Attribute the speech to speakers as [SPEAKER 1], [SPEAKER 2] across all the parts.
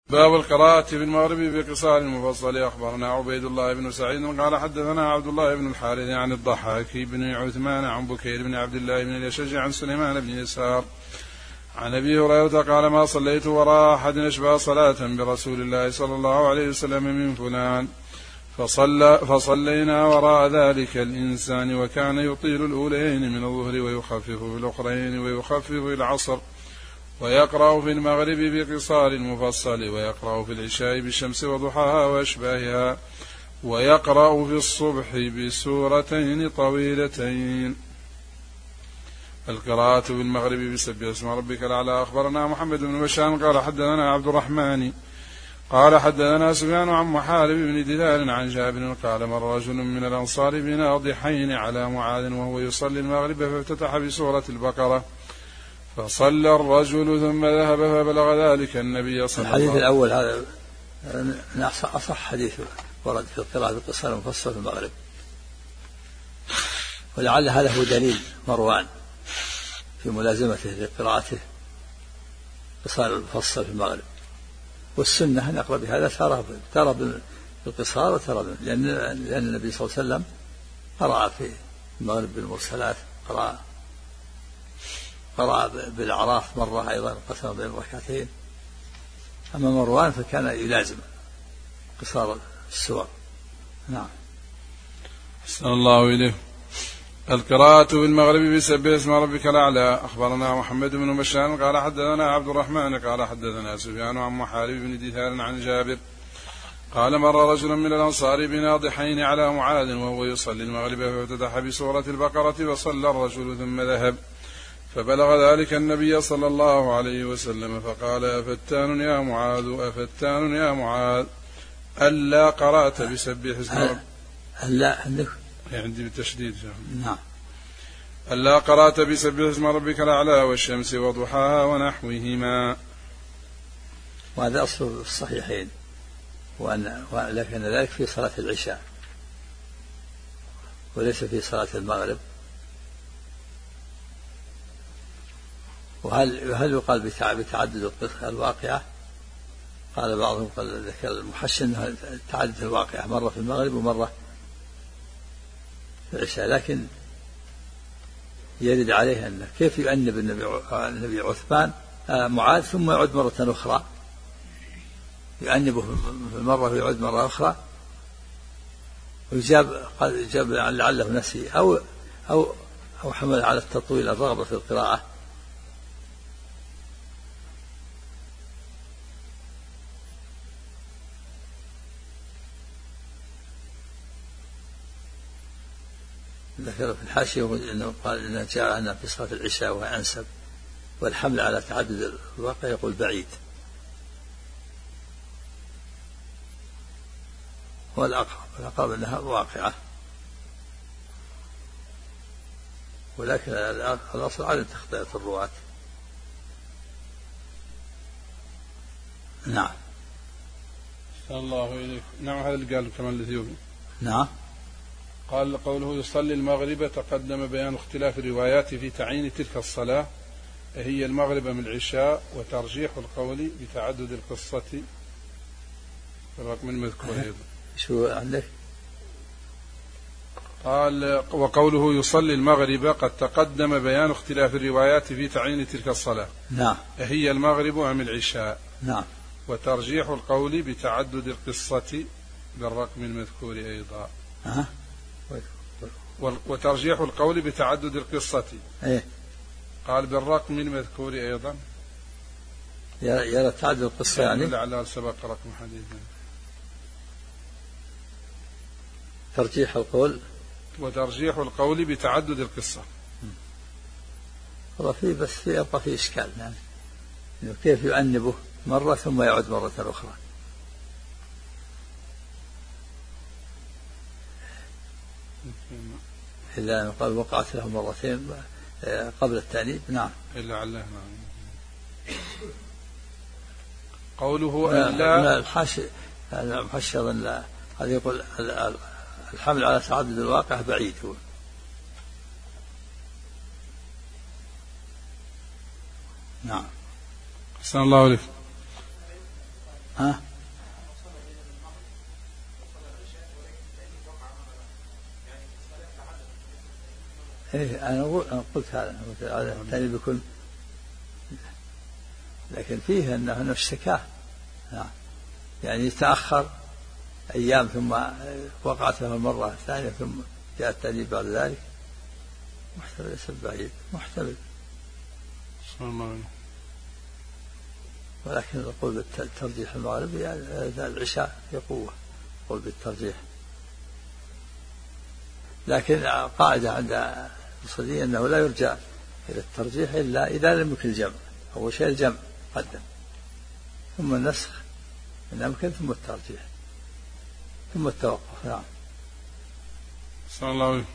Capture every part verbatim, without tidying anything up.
[SPEAKER 1] باب القراءة في المغرب بقصار المفصل. أخبرنا عبيد الله بن سعيد قال حدثنا عبد الله بن الحارث عن الضحاك بن عثمان عن بكير بن عبد الله بن الأشج عن سليمان بن يسار عن أبي هريرة قال ما صليت وراء أحد أشبه صلاة برسول الله صلى الله عليه وسلم من فلان فصلى فصلينا وراء ذلك الإنسان وكان يطيل الأولين من الظهر ويخفف في الأخرين ويخفف في العصر ويقرأ في المغرب بقصار المفصل ويقرأ في العشاء بالشمس وضحاها وأشباهها ويقرأ في الصبح بسورتين طويلتين. القراءة في المغرب بسبح اسم ربك الأعلى. أخبرنا محمد بن بشار قال حدثنا عبد الرحمن قال حدثنا سفيان عن محارب بن دلال عن جابر قال مر رجل من الأنصار بناضحين على معاذ وهو يصلي المغرب فافتتح بسورة البقرة فصلى الرجل ثم ذهب فبلغ ذلك النبي صلى الله عليه وسلم.
[SPEAKER 2] الحديث الأول هذا أصح حديث ورد في القراءة بالقصار المفصل في المغرب، ولعل هذا هو دليل مروان في ملازمته لقراءته قصار المفصل في المغرب، والسنة نقرأ بهذا ترى ترى بالقصار وترى لأن لأن النبي صلى الله عليه وسلم قرأ في المغرب بالمرسلات، قرأ قرأ بالأعراف مرة أيضا قسم بين ركعتين. أما مروان فكان يلازم قصار السور. نعم.
[SPEAKER 1] أحسن الله إليه. القراءة في المغرب بسبح اسم ربك الأعلى. أخبرنا محمد بن بشار قال حدثنا عبد الرحمن قال حدثنا سفيان عن محارب بن دثار عن جابر قال مر رجل من الأنصار بناضحين على معاذ وهو يصلي المغرب فافتتح بسورة البقرة فصلى الرجل ثم ذهب فبلغ ذلك النبي صلى الله عليه وسلم فقال أفتان يا معاذ أفتان يا معاذ ألا قرأت بسبح اسم ربك
[SPEAKER 2] ألا عندك
[SPEAKER 1] عندي بالتشديد.
[SPEAKER 2] نعم.
[SPEAKER 1] ألا قرأت بسبح اسم ربك الأعلى والشمس وضحاها ونحوهما.
[SPEAKER 2] وهذا أصل الصحيحين، وأن لكن ذلك في صلاة العشاء وليس في صلاة المغرب. وهل هل يقال بتعدد الواقعة؟ قال بعضهم قال ذكر المحسن تعدد الواقعة مرة في المغرب ومرة في العشاء، لكن يرد عليه أن كيف يؤنب النبي عثمان معاذ ثم يعود مرة أخرى، يؤنبه في مرة ويعود مرة أخرى، ويجاب قال جاب لعله نسي أو أو أو حمل على التطويل الرغبة في القراءة. ذكر في الحاشية أنه قال إنه جاء أن في صلاة العشاء وهي أنسب، والحمل على تعدد الواقع يقول بعيد، والأقرب والأقرب أنها واقعة، ولكن الأصل عدم تخطئة الرواة. نعم.
[SPEAKER 1] الله إليك. نعم. هذا اللي قال كمان الإثيوبي.
[SPEAKER 2] نعم.
[SPEAKER 1] قال قوله يصلي المغرب تقدم بيان اختلاف الروايات في تعيين تلك الصلاة، هي المغرب من العشاء، وترجيح القول بتعدد القصة الرقم المذكور أيضا.
[SPEAKER 2] شو عندك؟
[SPEAKER 1] قال وقوله يصلي المغرب قد تقدم بيان اختلاف الروايات في تعيين تلك الصلاة.
[SPEAKER 2] نعم.
[SPEAKER 1] هي المغرب أم العشاء.
[SPEAKER 2] نعم.
[SPEAKER 1] وترجيح القول بتعدد القصة بالرقم المذكور أيضا.
[SPEAKER 2] أه.
[SPEAKER 1] وترجيح القول بتعدد القصة.
[SPEAKER 2] إيه؟
[SPEAKER 1] قال بالرقم المذكور أيضا.
[SPEAKER 2] يرى تعدد القصة يعني
[SPEAKER 1] لعل سبق رقم حديث.
[SPEAKER 2] ترجيح القول
[SPEAKER 1] وترجيح القول بتعدد القصة.
[SPEAKER 2] والله في بس في يبقى في إشكال يعني إنه كيف يؤنبه مرة ثم يعود مرة أخرى. إذا قال وقعت له مرتين قبل التأنيب. نعم.
[SPEAKER 1] إلا علاه. نعم. قوله
[SPEAKER 2] ألا الحاشي الحاشي هذا يقول الحمل على تعدد الواقع بعيد هو. نعم.
[SPEAKER 1] أحسن الله عليك.
[SPEAKER 2] ها؟ إيه أنا قلت هذا هذا الثاني بيكون، لكن فيه أنه اشتكاه يعني يتأخر أيام ثم وقعت له المرة الثانية ثم جاء التأديب بعد ذلك، محتمل ليس بعيد محتمل، ولكن القول بالترجيح المغرب يعني العشاء في قوة، قول بالترجيح. لكن قاعدة عند الصديق أنه لا يرجع إلى الترجيح إلا إذا لم يمكن الجمع، أول شيء الجمع قدم ثم النسخ إن أمكن ثم الترجيح ثم التوقف. نعم.
[SPEAKER 1] صلى الله عليه.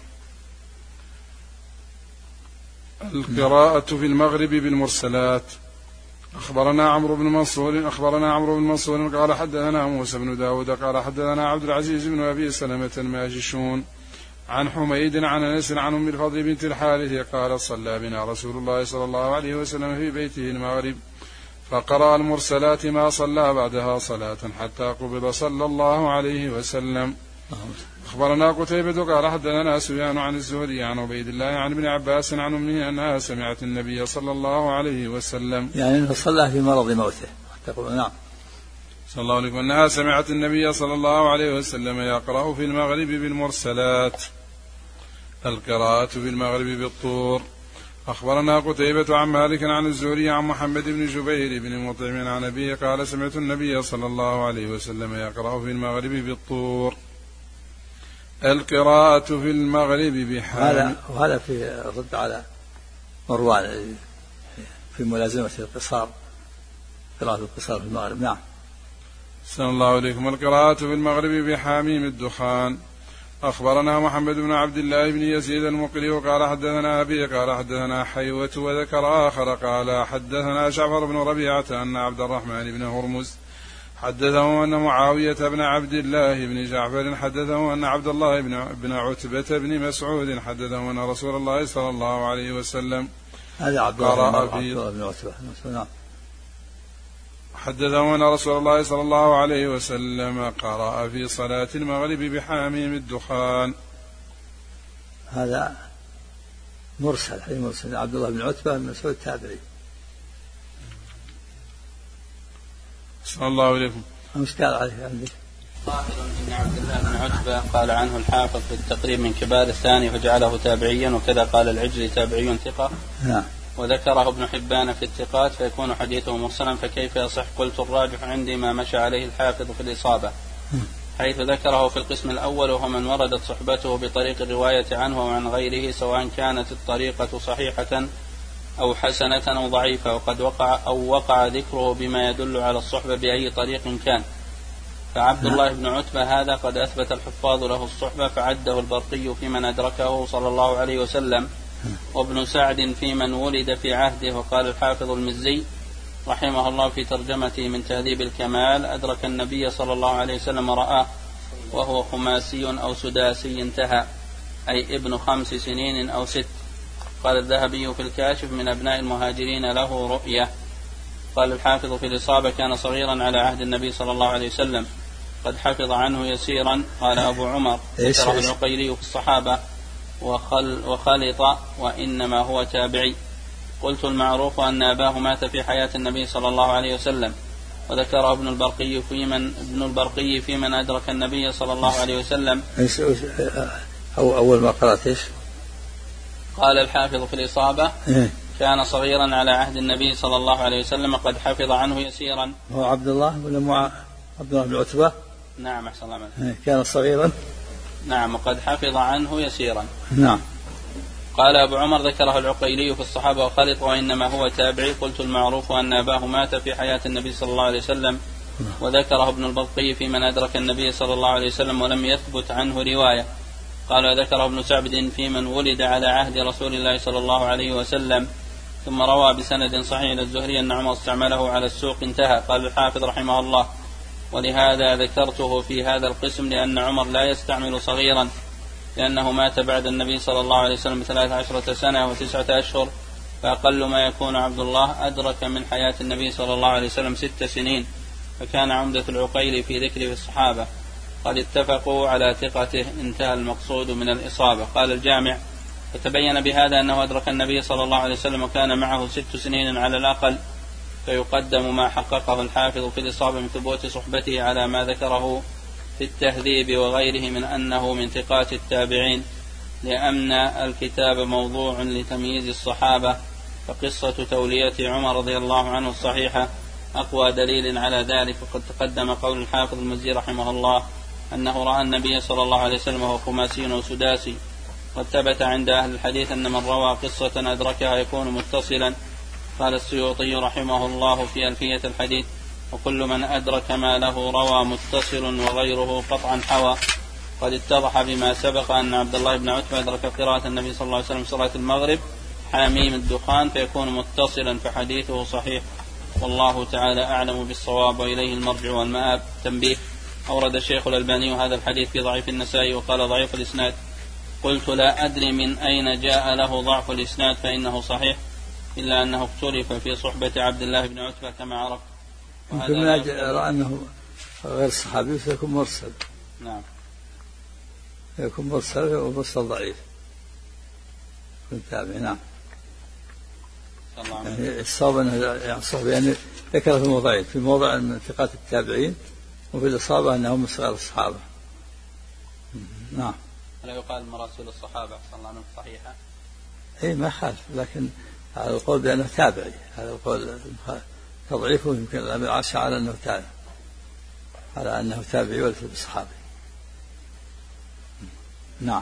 [SPEAKER 1] القراءة في المغرب بالمرسلات. أخبرنا عمرو بن منصور أخبرنا عمرو بن منصور قال حدثنا موسى بن داود قال حدثنا عبد العزيز بن أبي سلمة الماجشون عن حميد عن أنس عن أم الفضل بنت الحارث قال صلى بنا رسول الله صلى الله عليه وسلم في بيته المغرب فقرأ المرسلات ما صلى بعدها صلاة حتى قبض صلى الله عليه وسلم. أخبرنا قتيبة قال حدثنا سفيان عن الزهري عن عبيد الله عن ابن عباس عن أمه أنها سمعت النبي صلى الله عليه وسلم
[SPEAKER 2] يعني أنه صلى في مرض موته. نعم.
[SPEAKER 1] صلى الله عليه وسلم أنها سمعت النبي صلى الله عليه وسلم يقرأ في المغرب بالمرسلات. القراءة في المغرب بالطور. أخبرنا قتيبة عن مالك عن الزهري عن محمد بن جبير بن مطعم عن أبيه قال سمعت النبي صلى الله عليه وسلم يقرأ في المغرب بالطور. القراءة في المغرب بحال.
[SPEAKER 2] وهذا في رد على مروان في ملازمة القصار، قراءة القصار في المغرب. نعم.
[SPEAKER 1] صلى الله عليكم. القراءة في المغرب بحاميم الدخان. أخبرنا محمد بن عبد الله بن يزيد المقري قال حدثنا أبي قال حدثنا حيوة وذكر آخر قال حدثنا جعفر بن ربيعة أن عبد الرحمن بن هرمز حدثه أن معاوية بن عبد الله بن جعفر حدثه أن عبد الله بن عتبة بن مسعود حدثه أن رسول الله صلى الله عليه وسلم
[SPEAKER 2] هذا عبد الله بن عتبة
[SPEAKER 1] حدثه أن رسول الله صلى الله عليه وسلم قرأ في صلاة المغرب بحاميم الدخان.
[SPEAKER 2] هذا مرسل حديث مرسل عبد الله بن عتبة بن مسعود تابعي.
[SPEAKER 1] صلى الله عليكم.
[SPEAKER 2] مش قال عليه عندك
[SPEAKER 3] ظاهر ان عبد الله بن عتبة قال عنه الحافظ في التقريب من كبار الثاني فجعله تابعيا، وكذا قال العجلي تابعي ثقة.
[SPEAKER 2] نعم.
[SPEAKER 3] وذكره ابن حبان في الثقات فيكون حديثه مرسلا، فكيف يصح؟ قلت الراجح عندي ما مشى عليه الحافظ في الإصابة حيث ذكره في القسم الأول وهو من وردت صحبته بطريق الرواية عنه وعن غيره سواء كانت الطريقة صحيحة أو حسنة أو ضعيفة، وقد وقع أو وقع ذكره بما يدل على الصحبة بأي طريق كان. فعبد الله بن عتبة هذا قد أثبت الحفاظ له الصحبة فعده البرقي في من أدركه صلى الله عليه وسلم، وابن سعد في من ولد في عهده. وقال الحافظ المزي رحمه الله في ترجمته من تهذيب الكمال أدرك النبي صلى الله عليه وسلم رآه وهو خماسي أو سداسي انتهى، أي ابن خمس سنين أو ست. قال الذهبي في الكاشف من أبناء المهاجرين له رؤية. قال الحافظ في الإصابة كان صغيرا على عهد النبي صلى الله عليه وسلم قد حفظ عنه يسيرا. قال أبو عمر ذكره العقيلي في الصحابة وخل وخلط وإنما هو تابعي. قلت المعروف أن أباه مات في حياة النبي صلى الله عليه وسلم، وذكره ابن البرقي في من ابن البرقي في من أدرك النبي صلى الله عليه وسلم.
[SPEAKER 2] أو أول ما قرأت إيش؟
[SPEAKER 3] قال الحافظ في الإصابة كان صغيرا على عهد النبي صلى الله عليه وسلم قد حفظ عنه يسيرا.
[SPEAKER 2] هو عبد الله ولا مع عبد الله بن عتبة؟
[SPEAKER 3] نعم أحسن الله منه.
[SPEAKER 2] كان صغيرا.
[SPEAKER 3] نعم وقد حفظ عنه يسيرا.
[SPEAKER 2] نعم.
[SPEAKER 3] قال أبو عمر ذكره العقيلي في الصحابة وخلط وإنما هو تابعي. قلت المعروف أن أباه مات في حياة النبي صلى الله عليه وسلم، وذكره ابن البرقي في من أدرك النبي صلى الله عليه وسلم ولم يثبت عنه رواية. قال ذكره ابن سعد في من ولد على عهد رسول الله صلى الله عليه وسلم، ثم روى بسند صحيح إلى الزهري أن عمر استعمله على السوق انتهى. قال الحافظ رحمه الله ولهذا ذكرته في هذا القسم لأن عمر لا يستعمل صغيرا لأنه مات بعد النبي صلى الله عليه وسلم بثلاث عشرة سنة وتسعة أشهر، فأقل ما يكون عبد الله أدرك من حياة النبي صلى الله عليه وسلم ست سنين، فكان عمدة العقيل في ذكره الصحابة قد اتفقوا على ثقته، انتهى المقصود من الإصابة. قال الجامع: فتبين بهذا أنه أدرك النبي صلى الله عليه وسلم وكان معه ست سنين على الأقل، فيقدم ما حققه الحافظ في الإصابة من ثبوت صحبته على ما ذكره في التهذيب وغيره من أنه من ثقات التابعين، لأن الكتاب موضوع لتمييز الصحابة، فقصة تولية عمر رضي الله عنه الصحيحة أقوى دليل على ذلك. وقد تقدم قول الحافظ المزي رحمه الله أنه رأى النبي صلى الله عليه وسلم وهو خماسي وسداسي. قد ثبت عند أهل الحديث أن من روى قصة أدركها يكون متصلا. قال السيوطي رحمه الله في ألفية الحديث: وكل من أدرك ما له روى متصل وغيره قطعا حوى. قد اتضح بما سبق أن عبد الله بن عتبة أدرك قراءة النبي صلى الله عليه وسلم صلاة المغرب حاميم الدخان فيكون متصلا، فحديثه صحيح، والله تعالى أعلم بالصواب وإليه المرجع والمآب. تنبيه: أورد الشيخ الألباني هذا الحديث في ضعيف النسائي وقال ضعيف الإسناد. قلت: لا أدري من أين جاء له ضعف الإسناد، فإنه صحيح، إلا أنه اختلف في صحبة عبد الله بن عتبة كما عرف.
[SPEAKER 2] ممكن من أجل أنه غير صحابي فيكون مرسل.
[SPEAKER 3] نعم،
[SPEAKER 2] يكون مرسل ومرسل ضعيف كنت تابع. نعم. يعني الصواب أنه يعني صحبي، يعني ذكر في موضعين، في موضع من ثقات التابعين، وفي الإصابة أنهم من صغار الصحابة. نعم.
[SPEAKER 3] لا يقال مراسيل الصحابة صلى الله عليه وسلم صحيحة؟
[SPEAKER 2] أي ما خالف، لكن هذا القول بأنه تابعي، هذا القول تضعيفه يمكن الأمر عاش على أنه تابعي، على أنه تابعي وليس بصحابي. نعم.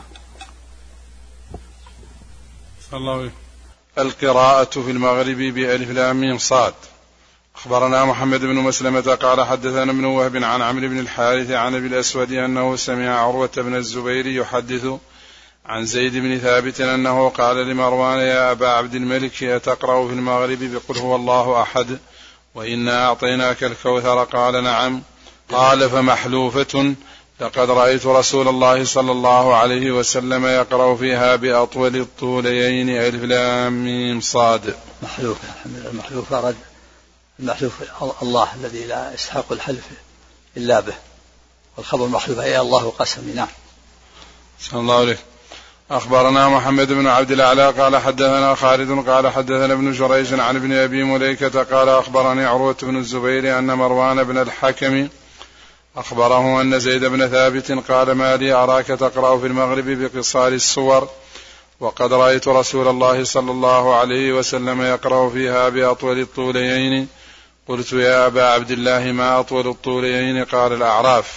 [SPEAKER 1] صلى الله عليه. القراءة في المغرب بألف لام ميم صاد. أخبرنا محمد بن مسلمة قال حدثنا ابن وهب عن عمرو بن الحارث عن أبي الأسود أنه سمع عروة بن الزبير يحدث عن زيد بن ثابت أنه قال لمروان: يا أبا عبد الملك، أتقرأ في المغرب بقل هو الله أحد وإنا أعطيناك الكوثر؟ قال: نعم. قال: فمحلوفة، لقد رأيت رسول الله صلى الله عليه وسلم يقرأ فيها بأطول الطوليين ألف لام ميم صاد.
[SPEAKER 2] محلوفة، المحلوفة رد المحلوف الله الذي لا يستحق الحلف إلا به، والخبر محلوف أي الله قسمي. نعم.
[SPEAKER 1] صلى الله عليه. أخبرنا محمد بن عبد الأعلى قال حدثنا خالد قال حدثنا ابن جريج عن ابن أبي مليكة قال أخبرني عروة بن الزبير أن مروان بن الحكم أخبره أن زيد بن ثابت قال: ما لي أراك تقرأ في المغرب بقصار السور وقد رأيت رسول الله صلى الله عليه وسلم يقرأ فيها بأطول الطوليين. قلت: يا أبا عبد الله، ما أطول الطوليين؟ قال: الأعراف.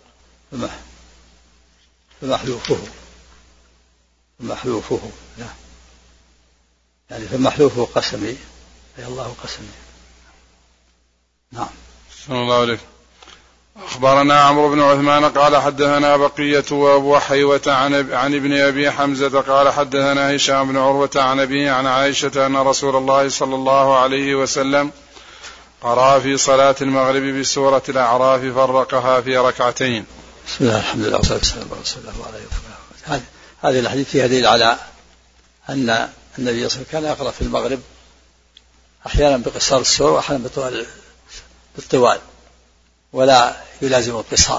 [SPEAKER 2] فمحلوفه فمحلوفه لا يعني فمحلوفه قسمي أي الله قسمي. نعم.
[SPEAKER 1] صلى الله عليه. أخبرنا عمرو بن عثمان قال حدثنا بقية وأبو حيوة عن, عن ابن أبي حمزة قال حدثنا هشام بن عروة عن أبيه عن عائشة أن رسول الله صلى الله عليه وسلم قرأ في صلاة المغرب بسورة الأعراف فرقها في ركعتين.
[SPEAKER 2] بسم الله الحمد لله والصلاة والسلام على رسول الله وعلى آله وصحبه. هذه الحديث فيها دليل على أن النبي صلى الله عليه وسلم كان يقرأ في المغرب أحيانا بقصار السور وأحيانا بالطوال ولا يلازم القصار.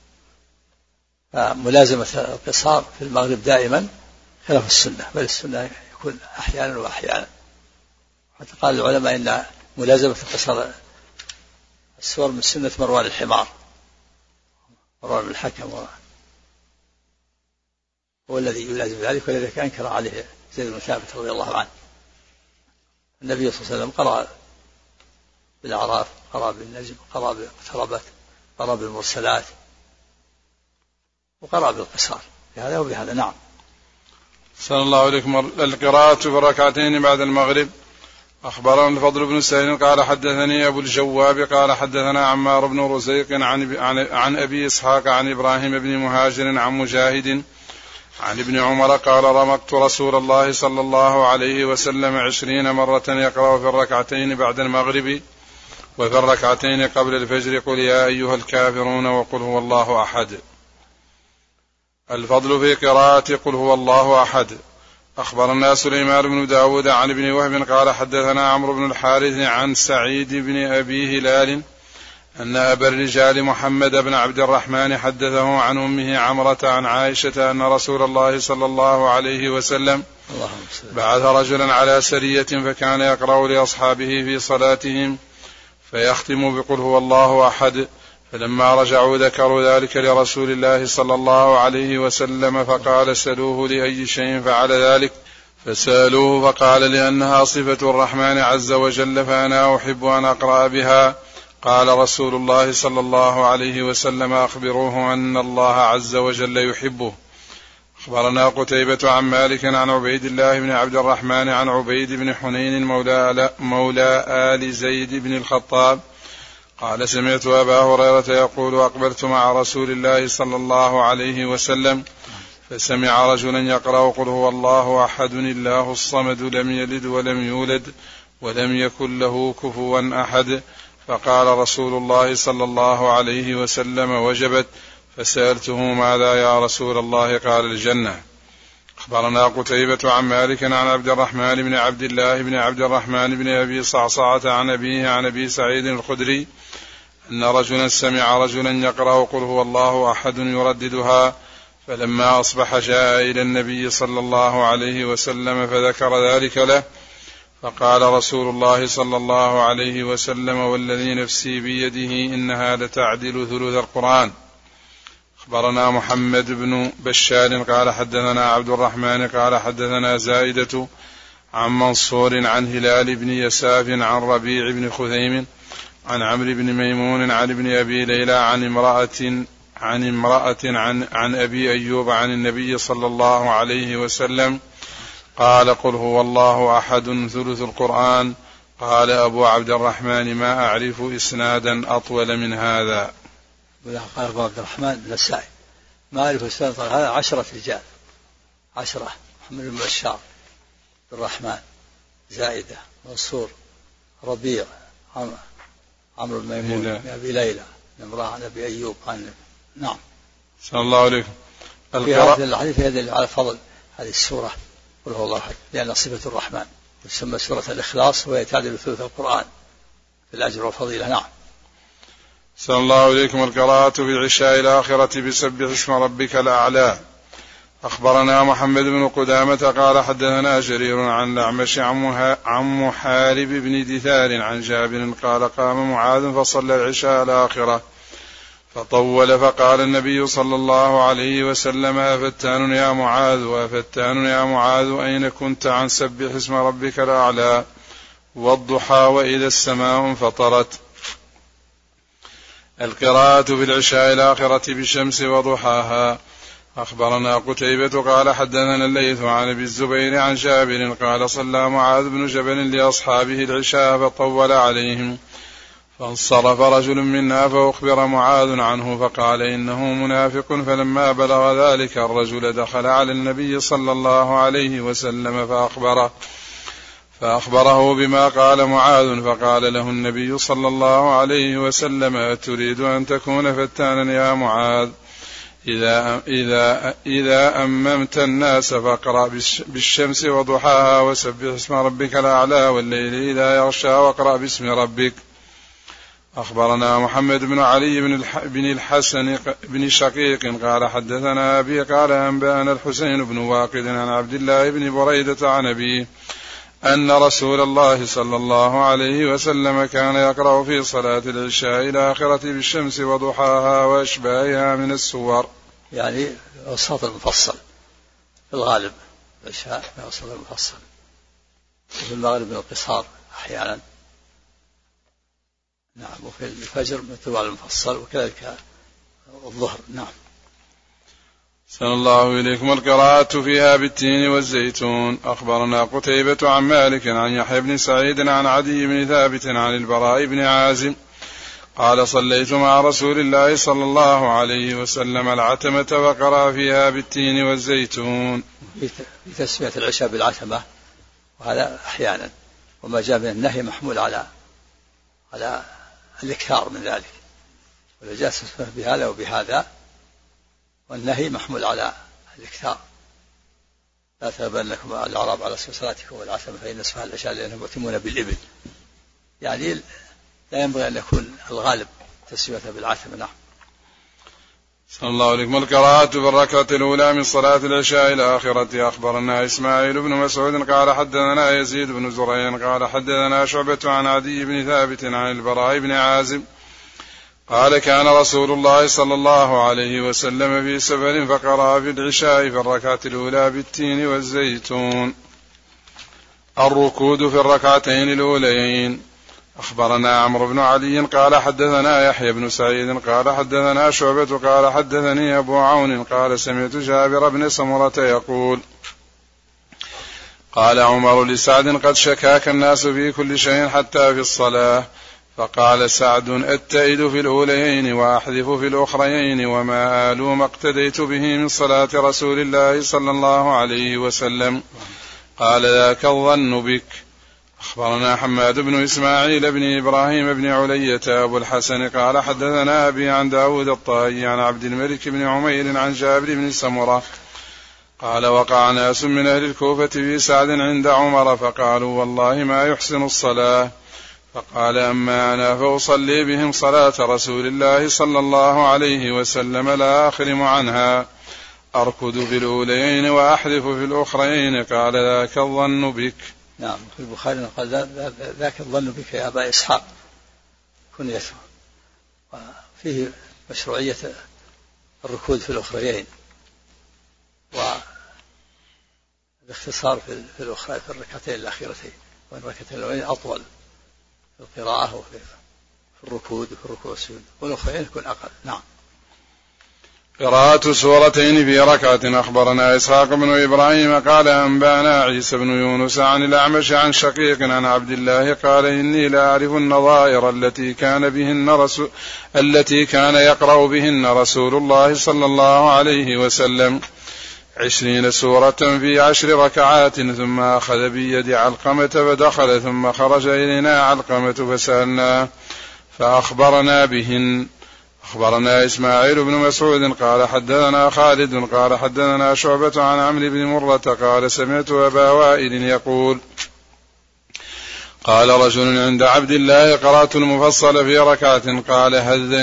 [SPEAKER 2] فملازمة القصار في المغرب دائما خلاف السنة، بل السنة يكون أحيانا وأحيانا. حتى قال العلماء إن ملازمة القصار السور من سنة مروان الحمار، مروان بن الحكم هو الذي يلازم ذلك، ولذلك أنكر عليه زيد بن ثابت رضي الله عنه. النبي صلى الله عليه وسلم قرأ بالأعراف، قرأ بالنجم، قرأ باقتربت، قرأ بالمرسلات، وقرأ بالقصار، بهذا وبهذا. نعم.
[SPEAKER 1] صلى الله عليكم. القراءة في ركعتين بعد المغرب. أخبرنا الفضل بن سهيل قال حدثني أبو الجواب قال حدثنا عمار بن رزيق عن, عن أبي إسحاق عن إبراهيم بن مهاجر عن مجاهد عن ابن عمر قال: رمقت رسول الله صلى الله عليه وسلم عشرين مرة يقرأ في الركعتين بعد المغرب وفي الركعتين قبل الفجر قل يا أيها الكافرون وقل هو الله أحد. الفضل في قراءة قل هو الله أحد. أخبرنا سليمان بن داود عن ابن وهب قال حدثنا عمرو بن الحارث عن سعيد بن أبي هلال أن أبا الرجال محمد بن عبد الرحمن حدثه عن أمه عمرة عن عائشة أن رسول الله صلى الله عليه وسلم بعث رجلا على سرية فكان يقرأ لأصحابه في صلاتهم فيختم بقل هو الله أحد، فلما رجعوا ذكروا ذلك لرسول الله صلى الله عليه وسلم فقال سلوه لأي شيء فعل ذلك، فسألوه فقال لأنها صفة الرحمن عز وجل فأنا أحب أن أقرأ بها. قال رسول الله صلى الله عليه وسلم أخبروه أن الله عز وجل يحبه. أخبرنا قتيبة عن مالك عن عبيد الله بن عبد الرحمن عن عبيد بن حنين مولى, مولى آل زيد بن الخطاب قال سمعت أبا هريرة يقول أقبلت مع رسول الله صلى الله عليه وسلم فسمع رجلا يقرأ قل هو الله أحد الله الصمد لم يلد ولم يولد ولم يكن له كفوا أحد، فقال رسول الله صلى الله عليه وسلم وجبت، فسألته ماذا يا رسول الله؟ قال الجنة. أخبرنا قتيبة عن مالك عن عبد الرحمن بن عبد الله بن عبد الرحمن بن أبي صعصعة عن أبيه عن أبي سعيد الخدري أن رجلا سمع رجلا يقرأ قل هو الله أحد يرددها، فلما أصبح جاء إلى النبي صلى الله عليه وسلم فذكر ذلك له، فقال رسول الله صلى الله عليه وسلم والذي نفسي بيده إنها لتعدل ثلث القرآن. أخبرنا محمد بن بشار قال حدثنا عبد الرحمن قال حدثنا زائدة عن منصور عن هلال بن يساف عن ربيع بن خثيم عن عمرو بن ميمون عن ابن أبي ليلى عن امرأة عن امرأة عن, عن أبي أيوب عن النبي صلى الله عليه وسلم قال قل هو الله أحد ثلث القرآن. قال أبو عبد الرحمن ما أعرف إسنادا أطول من هذا.
[SPEAKER 2] قال أبو عبد الرحمن بن السائب ما أعرف إسنادا هذا عشرة رجال عشرة: محمد بن بشار بن الرحمن، زائدة، منصور، ربيع، عمرو بن ميمون بن أبي ليلى، امرأة عن أبي أيوب عن نعم.
[SPEAKER 1] صلى الله عليكم.
[SPEAKER 2] في هذا الحديث يدل على فضل هذه السورة قل هو الله أحد لأن صفة الرحمن تسمى سورة الإخلاص وهي تعدل ثلث القرآن في الأجر والفضيلة. نعم.
[SPEAKER 1] صلى الله عليكم. القراءة في العشاء الآخرة بسبح اسم ربك الأعلى. أخبرنا محمد بن قدامة قال حدثنا جرير عن الأعمش عن محارب بن دثار عن جابر قال قام معاذ فصلى العشاء الآخرة فطول فقال النبي صلى الله عليه وسلم أفتان يا معاذ وأفتان يا معاذ أين كنت عن سبح اسم ربك الأعلى والضحى وإذا السماء انفطرت. القراءة في العشاء الآخرة بالشمس وضحاها. أخبرنا قتيبة قال حدثنا الليث عن أبي الزبير عن جابر قال صلى معاذ بن جبل لأصحابه العشاء فطول عليهم فانصرف رجل منا فأخبر معاذ عنه فقال إنه منافق، فلما بلغ ذلك الرجل دخل على النبي صلى الله عليه وسلم فأخبره فأخبره بما قال معاذ، فقال له النبي صلى الله عليه وسلم أتريد أن تكون فتانا يا معاذ؟ إذا, إذا, إذا أممت الناس فاقرأ بالشمس وضحاها وسبح اسم ربك الأعلى والليل إذا يغشى واقرأ باسم ربك. أخبرنا محمد بن علي بن الحسن بن شقيق قال حدثنا أبي قال أنبأنا الحسين بن واقد عن عبد الله بن بريدة عن أبيه أن رسول الله صلى الله عليه وسلم كان يقرأ في صلاة العشاء الآخرة بالشمس وضحاها وأشباهها من السور،
[SPEAKER 2] يعني الصوت المفصل في الغالب العشاء الصوت المفصل، وفي المغرب القصار أحيانا، نعم، وفي الفجر مثل المفصل وكذلك الظهر. نعم.
[SPEAKER 1] صلى الله إليكم. القراءة فيها بالتين والزيتون. أخبرنا قتيبة عن مالك عن يحيى بن سعيد عن عدي بن ثابت عن البراء بن عازم قال صليت مع رسول الله صلى الله عليه وسلم العتمة وقرأ فيها بالتين والزيتون.
[SPEAKER 2] في تسمية العشاء بالعتمة وهذا أحيانا، وما جاء من النهي محمول على على الإكثار من ذلك، وجاء بهذا وبهذا، والنهي محمول على الإكثار. لا تغبنكم الأعراب على صلاتكم والعتمة فإن اسمها العشاء لأنهم يؤتمون بالإبل، يعني لا ينبغي أن يكون الغالب التسوية بالعتمة. نعم.
[SPEAKER 1] صلى الله عليكم. القراءة بالركعة الأولى من صلاة العشاء إلى آخرة. أخبرنا إسماعيل بن مسعود قال حدثنا يزيد بن زريع قال حدثنا شعبة عن عدي بن ثابت عن البراء بن عازب قال كان رسول الله صلى الله عليه وسلم في سفر فقرأ في العشاء في الركعة الأولى بالتين والزيتون. الركود في الركعتين الأوليين. أخبرنا عمرو بن علي قال حدثنا يحيى بن سعيد قال حدثنا شعبة قال حدثني أبو عون قال سمعت جابر بن سمرة يقول قال عمر لسعد قد شكاك الناس في كل شيء حتى في الصلاة، فقال سعد أتئد في الأوليين وأحذف في الأخريين وما آلوا ما اقتديت به من صلاة رسول الله صلى الله عليه وسلم. قال ذاك الظن بك. أخبرنا حماد بن إسماعيل بن إبراهيم بن علية أبو الحسن قال حدثنا أبي عن داود الطائي عن عبد الملك بن عمير عن جابر بن سمرة قال وقع ناس من أهل الكوفة في سعد عند عمر فقالوا والله ما يحسن الصلاة، فقال أما أنا فأصلي بهم صلاة رسول الله صلى الله عليه وسلم لا أخرم عنها، أركض في الأوليين وأحذف في الأخرين. قال ذاك الظن بك.
[SPEAKER 2] نعم. في البخاري قال ذاك الظن بك يا أبا إسحاق كنيته، وفيه مشروعية الركود في الأخرين والاختصار في الأخرى في الركعتين الأخيرتين، والركعتين الأولين أطول في القراءة وفي الركود وفي الركوع والسجود، والأخرين يكون أقل. نعم.
[SPEAKER 1] قراءة سورتين في ركعة. أخبرنا إسحاق بن إبراهيم قال أنبانا عيسى بن يونس عن الأعمش عن شقيق عن عبد الله قال إني لا أعرف النظائر التي كان بهن رسول التي كان يقرأ بهن رسول الله صلى الله عليه وسلم عشرين سورة في عشر ركعات، ثم أخذ بيد علقمة فدخل ثم خرج إلينا علقمة فسألناه فأخبرنا بهن. أخبرنا إسماعيل بن مسعود قال حدثنا خالد قال حدثنا شعبة عن عمرو بن مرة قال سمعت أبا وائل يقول قال رجل عند عبد الله قرأت المفصل في ركعة قال هذا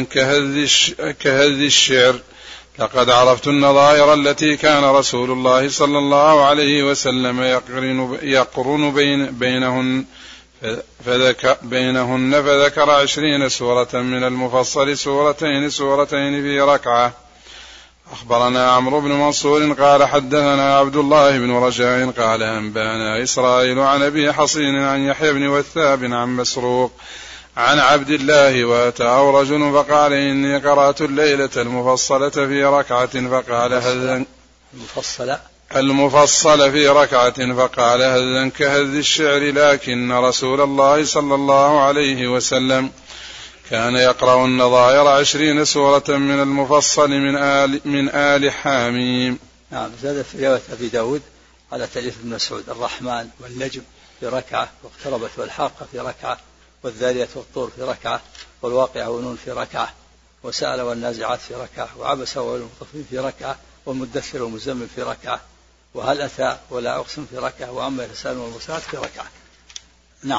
[SPEAKER 1] كهذ الشعر، لقد عرفت النظائر التي كان رسول الله صلى الله عليه وسلم يقرن, يقرن بين بينهن فذكر بينهن فذكر عشرين سورة من المفصل سورتين سورتين في ركعة. أخبرنا عمرو بن منصور قال حدثنا عبد الله بن رجاء قال أنبانا إسرائيل عن أبي حصين عن يحيى بن وثاب عن مسروق عن عبد الله وأتاه رجل فقال إني قرأت الليلة المفصلة في ركعة فقال هذا
[SPEAKER 2] المفصلة
[SPEAKER 1] المفصل في ركعة فقال هذا كهذ الشعر، لكن رسول الله صلى الله عليه وسلم كان يقرأ النظائر عشرين سورة من المفصل من آل, من آل حاميم.
[SPEAKER 2] نعم. زاد في رواية أبي داود على تأليف ابن مسعود الرحمن والنجم في ركعة، واقتربت والحاقة في ركعة، والذارية والطور في ركعة، والواقعة والنون في ركعة، وسأل والنازعات في ركعة، وعبس والمطففين في ركعة، والمدثر والمزمل في ركعة، وهل أتى ولا أقسم في ركعة، وأما يتساءل والمرسلات في ركعة. نعم.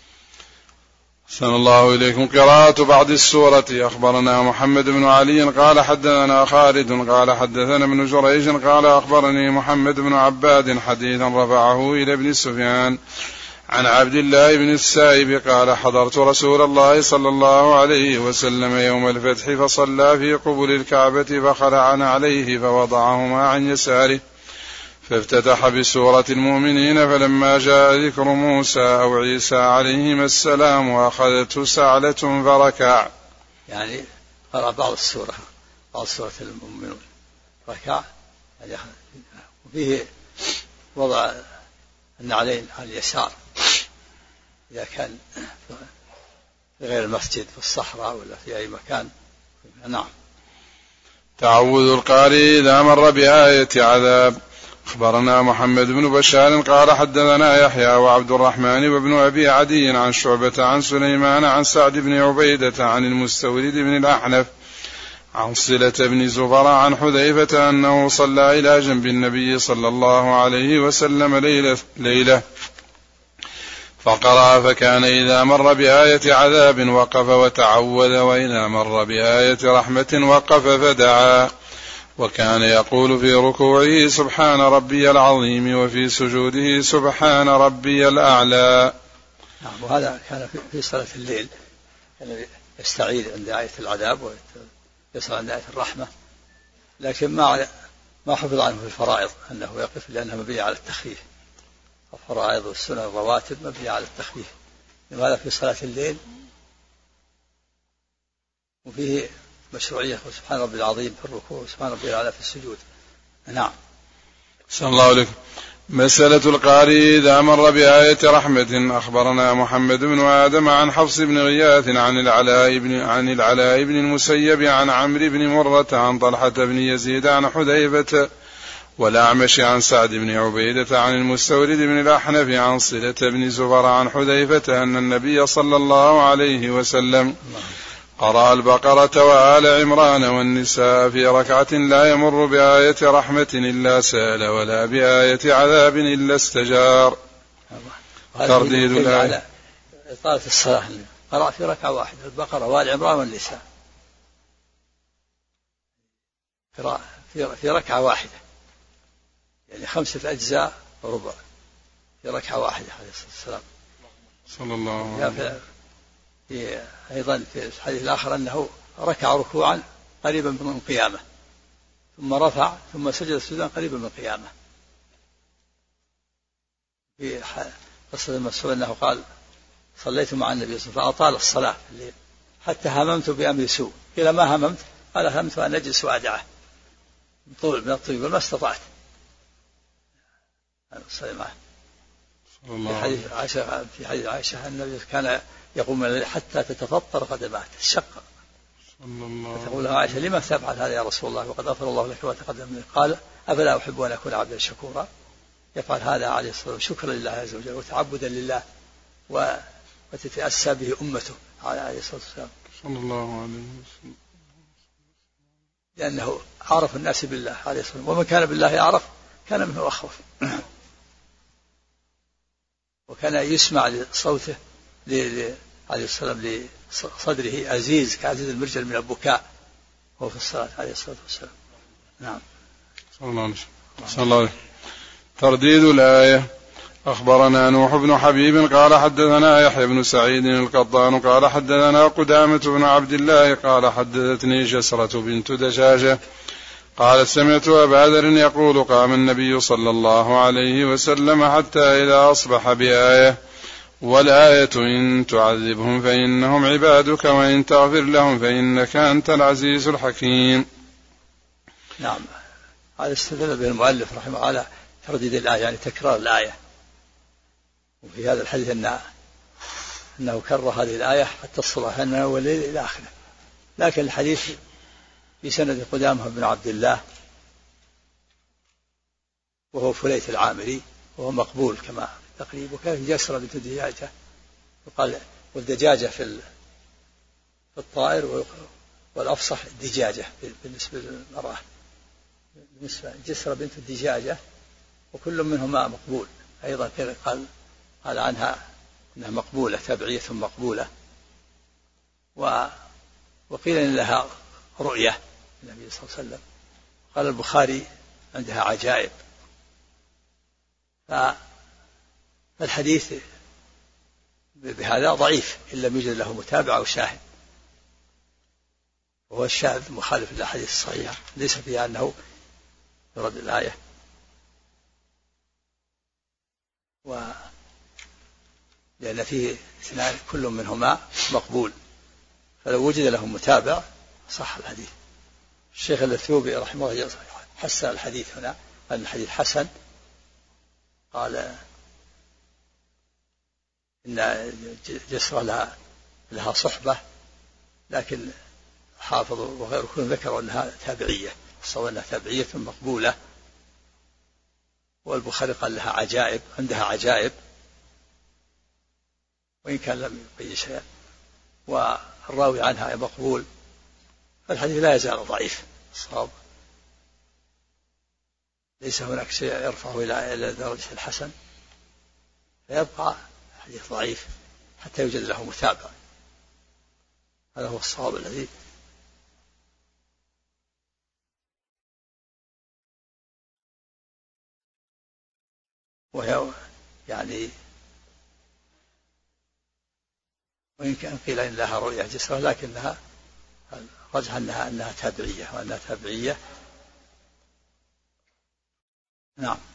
[SPEAKER 1] أحسن الله إليكم. قراءة بعض السورة. أخبرنا محمد بن علي قال حدثنا خالد قال حدثنا ابن جريج قال أخبرني محمد بن عباد حديثا رفعه إلى ابن سفيان عن عبد الله بن السائب قال حضرت رسول الله صلى الله عليه وسلم يوم الفتح فصلى في قبل الكعبة فخلعنا عليه فوضعهما عن يساره فافتتح بسورة المؤمنين، فلما جاء ذكر موسى أو عيسى عليهما السلام وأخذته سعلة فركع.
[SPEAKER 2] يعني قرأ بعض السورة بعض سورة المؤمنون ركع، يعني وفيه وضع النعلين على اليسار إذا كان في غير المسجد في الصحراء ولا في أي مكان. نعم.
[SPEAKER 1] تعوذ القارئ إذا مر بآية عذاب. أخبرنا محمد بن بشار قال حدثنا يحيى وعبد الرحمن وابن أبي عدي عن شعبة عن سليمان عن سعد بن عبيدة عن المستورد بن الأحنف عن صلة بن زفر عن حذيفة أنه صلى إلى جنب النبي صلى الله عليه وسلم ليلة, ليلة فقرأ فكان إذا مر بآية عذاب وقف وتعوذ وإذا مر بآية رحمة وقف فدعا. وكان يقول في ركوعه سبحان ربي العظيم وفي سجوده سبحان ربي الأعلى.
[SPEAKER 2] نعم. وهذا كان في صلاة الليل كان يستعيذ عند آية العذاب ويصل عند آية الرحمة، لكن ما ما حفظ عنه في الفرائض أنه يقف لأنها مبنية على التخفيف. الفرائض والسنن الرواتب مبنية على التخفيف، لماذا في صلاة الليل وفيه مشروعية سبحان ربي العظيم في الركوع وسبحان ربي الأعلى في السجود. نعم.
[SPEAKER 1] صلى الله عليه. مسألة القارئ إذا مر بآية رحمة. أخبرنا محمد بن آدم عن حفص بن غياث عن العلاء بن عن العلاء بن المسيب عن عمرو بن مرة عن طلحة بن يزيد عن حذيفة والأعمش عن سعد بن عبيدة عن المستورد بن الأحنف عن صلة بن زفر عن حذيفة أن النبي صلى الله عليه وسلم قرأ البقرة وآل عمران والنساء في ركعة لا يمر بآية رحمة إلا سال ولا بآية عذاب إلا استجار. ترديد الآية
[SPEAKER 2] إطالة الصلاة. قرأ في ركعة واحدة البقرة وآل عمران والنساء في ركعة واحدة، يعني خمسة أجزاء وربع في ركعة واحدة عليه الصلاة والسلام
[SPEAKER 1] صلى الله عليه وسلم.
[SPEAKER 2] في أيضا في الحديث الآخر أنه ركع ركوعا قريبا من قيامة ثم رفع ثم سجد سجدا قريبا من قيامة. في قصة المسؤول أنه قال صليت مع النبي صلى الله عليه وسلم فأطال الصلاة في الليل حتى هممت بأمر سوء. قيل ما هممت؟ قال هممت أن أجلس وأدعه من طول من الطول ما استطعت. صلى معه. في حديث عائشة في حديث عائشة النبي كان يقوم حتى تتفطر قدماه تشقق. تقول عائشة لما تفعل هذا يا رسول الله وقد غفر الله لك وتقدم منك؟ قال أفلا أحب أن أكون عبدا شكورا. يفعل هذا عليه الصلاة والسلام شكرا لله عز وجل وتعبدا لله وتتأسى به أمته عليه الصلاة والسلام
[SPEAKER 1] صلى الله عليه وسلم،
[SPEAKER 2] لأنه عرف الناس بالله عليه الصلاة والسلام، ومن كان بالله يعرف كان منه أخوف. وكان يسمع لصوته عليه السلام لصدره أزيز كعزيز المرجل من البكاء وهو في الصلاة عليه الصلاة والسلام. نعم.
[SPEAKER 1] صلى الله عليه وسلم. ترديد الآية. أخبرنا نوح بن حبيب قال حدثنا يحيى بن سعيد القطان قال حدثنا قدامة بن عبد الله قال حدثتني جسرة بنت دجاجة قال سمعت أبا ذر يقول قام النبي صلى الله عليه وسلم حتى إذا أصبح بآية والآية إن تعذبهم فإنهم عبادك وإن تغفر لهم فإنك أنت العزيز الحكيم.
[SPEAKER 2] نعم. هذا استدل به المؤلف رحمه الله على ترديد الآية يعني تكرار الآية. وفي هذا الحديث أنه, أنه كرر هذه الآية حتى الصباح أنه والليل إلى آخره. لكن الحديث في سند قدامة بن عبد الله وهو فليت العامري وهو مقبول كما تقريب. وكان في جسرة بنت دجاجة يقال والدجاجة في الطائر والأفصح الدجاجة بالنسبة للمرأة. بالنسبة جسرة بنت الدجاجة وكل منهما مقبول أيضا. قال قال عنها أنها مقبولة تبعية مقبولة. وقيل إن لها رؤية النبي صلى الله عليه وسلم. قال البخاري عندها عجائب. فالحديث بهذا ضعيف إن لم يوجد له متابع أو شاهد، وهو الشاهد مخالف للأحاديث الصحيحة ليس فيها أنه يرد الآية. و لأن فيه اثنان كل منهما مقبول، فلو وجد له متابع صح الحديث. الشيخ الثوبي رحمه الله حسن الحديث هنا، قال الحديث حسن. قال إن جسرة لها, لها صحبة، لكن حافظ وغيره كلهم ذكروا أنها تابعية، صور أنها تابعية مقبولة. والبخاري قال لها عجائب، عندها عجائب وإن كان لم يبين شيئا، والراوي عنها مقبول. فالحديث لا يزال ضعيف الصواب، ليس هناك شيء يرفعه إلى درجة الحسن، فيبقى حديث ضعيف حتى يوجد له متابعة. هذا هو الصواب الذي وهي يعني وإن كان قيل إن لها رؤية جسرة لكنها رجح أنها أنها تابعية وأنها تابعية. نعم.